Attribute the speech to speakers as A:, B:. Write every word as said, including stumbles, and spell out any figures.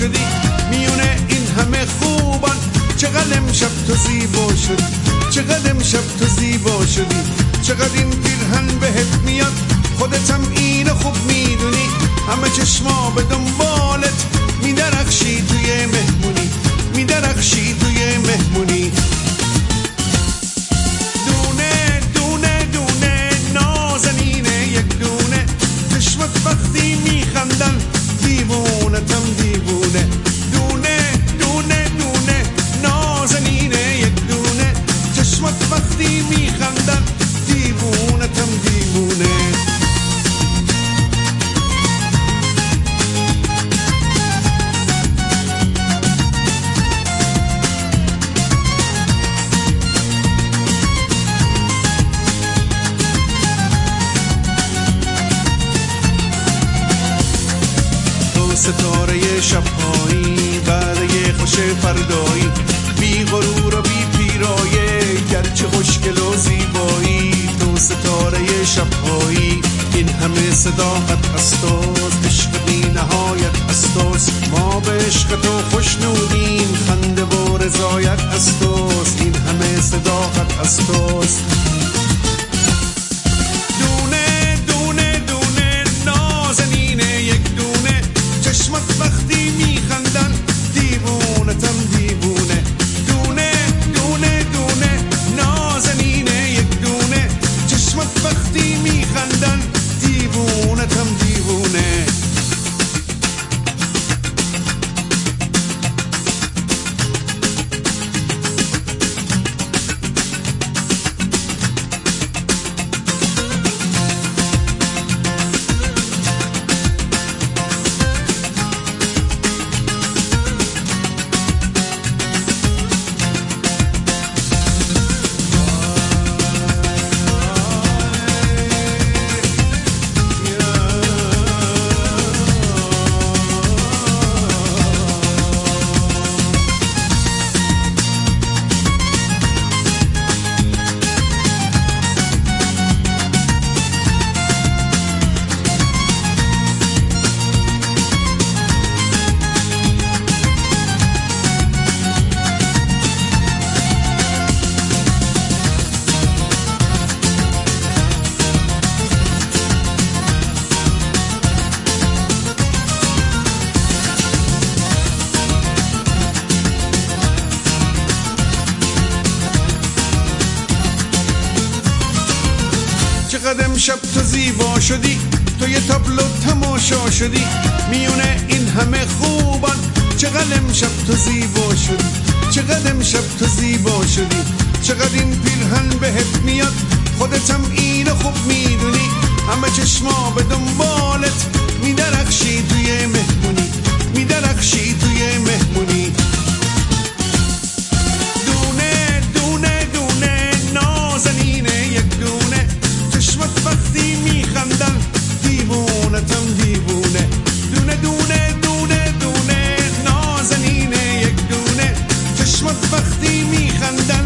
A: شدی میونه این همه خوبان، چقدر امشب تو زیبا شدی، چقدر امشب تو زیبا شدی، چقدر این پیرهن بهت میاد، خودتم اینو خوب میدونی، همه چشما به دنبالت میدرخشی توی مهمونی، میدرخشی توی مهمونی. دونه دونه دونه نازنینه یک دونه، چشمت وقتی میخندن دیوونتم دیوونه. دونه دونه دونه نازنینه یک دونه، چشمت وقتی میخندن دیوونتم دیوونه. ستاره شبهایی بعد یه خوش فردایی، بی غرور و بی پیرایه گرچه خوشگل و زیبایی. تو ستاره شبهایی این همه صداقت هستاست، عشق بی نهایت هستاست، ما به عشق تو خوشنودیم، خنده و رضایت هستاست، این همه صداقت هستاست. دونه دونه دونه نازنینه یک دونه، چشمت وقتی میخندن دیوونتم دیوونه. دونه دونه دونه نازنینه یک دونه، چشمت وقتی میخندن دیوونتم دیوونه. چقدر امشب تو زیبا شدی، تو یه تابلو تماشا شدی میونه این همه خوبان، چقدر امشب تو زیبا شدی، چقدر امشب تو زیبا شدی، چقدر این پیرهن بهت میاد، خودتم اینو خوب میدونی، همه چشما به دنبالت میدرخشی توی مهمونی، میدرخشی توی مهمونی. دونه دونه دونه نازنینه یک دونه، چشمت وقتی میخندن دیوونتم دیوونه. دونه دونه دونه دونه نازنینه یک دونه، چشمت وقتی میخندن